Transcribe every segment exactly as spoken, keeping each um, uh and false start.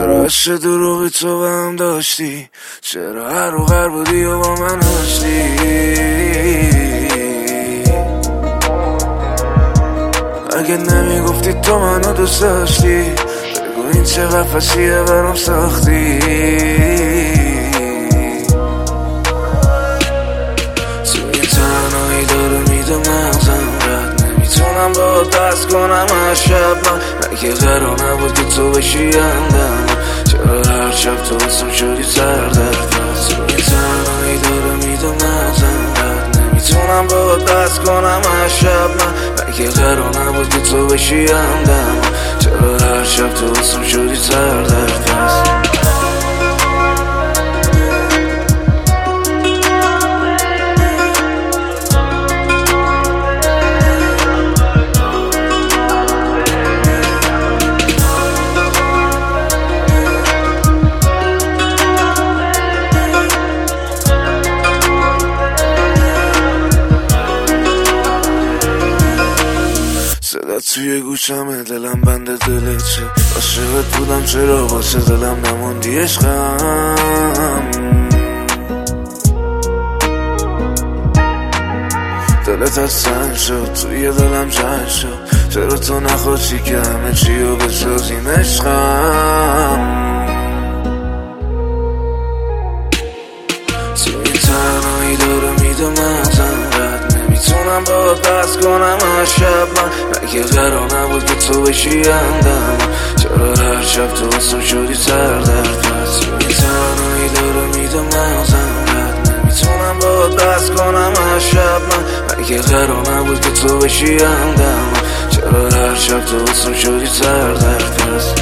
چرا عشق دروغی تو به هم داشتی؟ چرا هر و هر بودی و با من هشتی؟ اگه نمیگفتی تو منو دوست داشتی، بگو این چه قفصیه برام ساختی. تو این تنهایی داره میده مغزم رد، نمیتونم با دست کنم هر شب. من مگه قرار نبود که تو بشی همدم؟ چرا هر شب تو واسم شدی سردرد؟ تو این تنهایی داره میده مغزم رد، نمیتونم با دست کنم هر شب. من مگه قرار نبود که تو بشی همدم؟ چرا هر شب تو واسم شدی سردرد؟ صدا توی گوشمه، دلم بنده دلت چه عاشقت بودم، چرا واسه دلم نموندی عشقم؟ دلت از سنگ شد، توی دلم جنگ شد، چرا تو نخواستی که همه چی رو بسازیم عشقم؟ تو این تنهایی داره میده مغزم رد، نمیتونم با دست کنم هر شب. من مگه قرار نبود که تو بشی همدم؟ چرا هر شب تو واسم شدی سردرد؟ تو این تنهایی داره میده مغزم رد، نمیتونم با دست کنم هر شب. من مگه قرار نبود که تو بشی همدم؟ چرا هر شب تو واسم شدی سردرد؟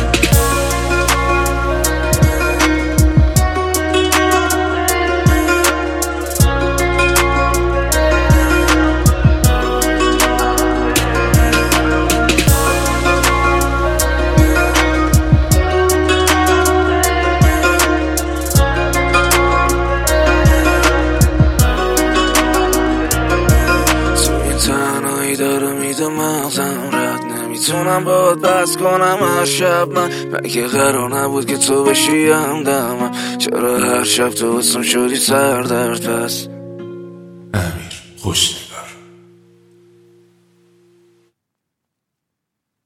داره میده مغزم رد، نمیتونم با دست کنم هر شب. من مگه قرار نبود که تو بشی همدم؟ چرا هر شب تو واسم شدی سردرد؟ پس امیر خوش